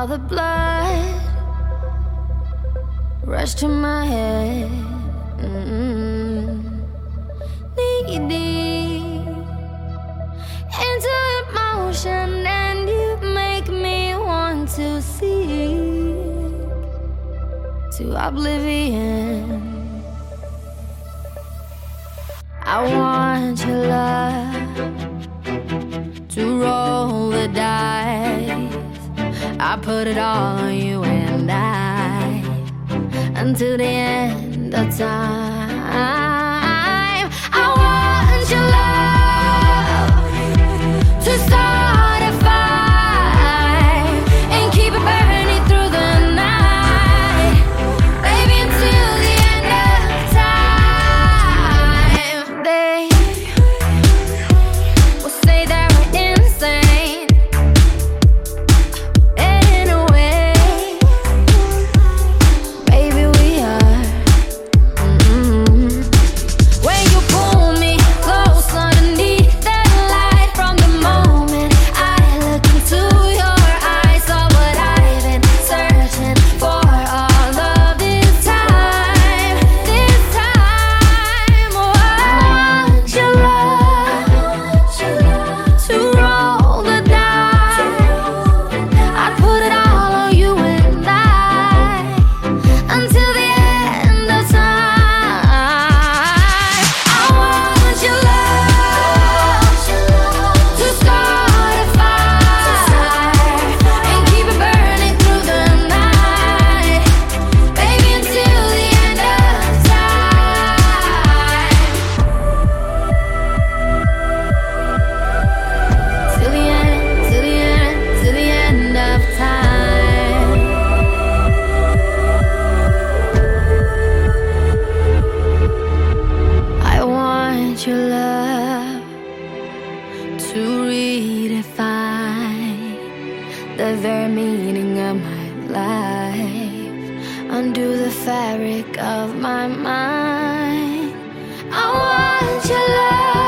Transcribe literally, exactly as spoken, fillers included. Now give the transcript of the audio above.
all the blood rush to my head. Mm-hmm. Knee deep into emotion, and you make me want to seek to oblivion. I want your love to roll the dice. I put it all on you and I until the end of time. I want your love to start a fire and keep it burning through the night, baby, until the end of time. They will say that we're insane, and in a way, baby, we are. Mm-hmm. When you pull me close underneath that light, from the moment I look into your eyes, all what I've been searching for all of this time, this time. Oh, I want your love to roll the dice. I'd put it all on you and I until the end of time. I want your love to start a fire and keep it burning through the night, baby, until the end of time. Till the end, till the end, till the end of time. I want your love to redefine the very meaning of my life, undo the fabric of my mind. I want your love